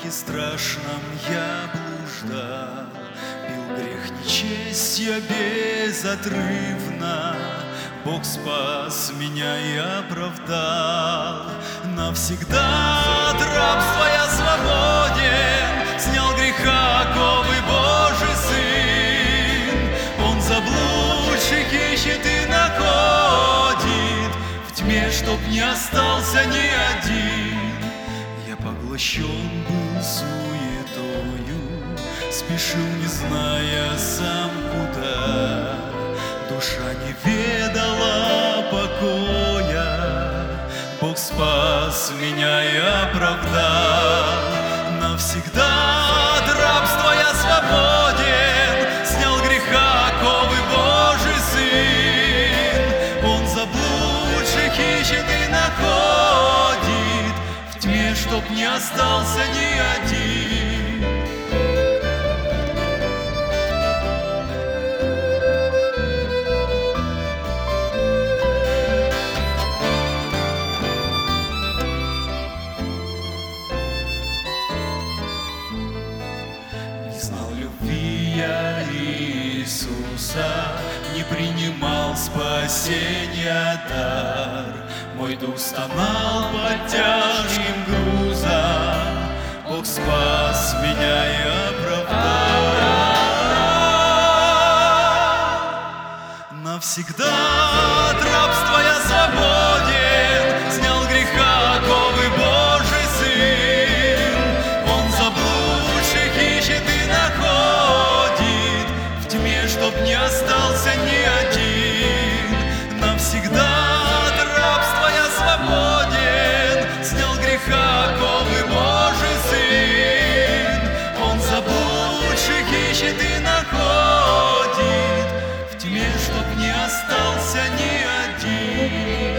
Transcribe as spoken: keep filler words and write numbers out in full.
мраке страшном я блуждал, пил грех нечестия безотрывно. Бог спас меня и оправдал. Навсегда от рабства я свободен, снял греха оковы Божий Сын. Он заблудших ищет и находит, в тьме, чтоб не остался ни один. Я поглощен был суетою, спешил, не зная сам куда. Душа не ведала покоя, Бог спас меня и оправдал. Навсегда от рабства я свободен, снял греха оковы Божий Сын. Он заблудших ищет и находит, в тьме, чтоб не остался ни один. Я Иисуса не принимал спасения дар, мой дух стонал под тяжким грузом. Бог спас меня и оправдал. Навсегда от рабства я свободен, снял греха оковы Божий Сын. Он заблудших ищет и находит, чтоб не остался ни один. Навсегда от рабства я свободен, снял греха оковы Божий Сын. Он заблудших ищет и находит, в тьме, чтоб не остался ни один.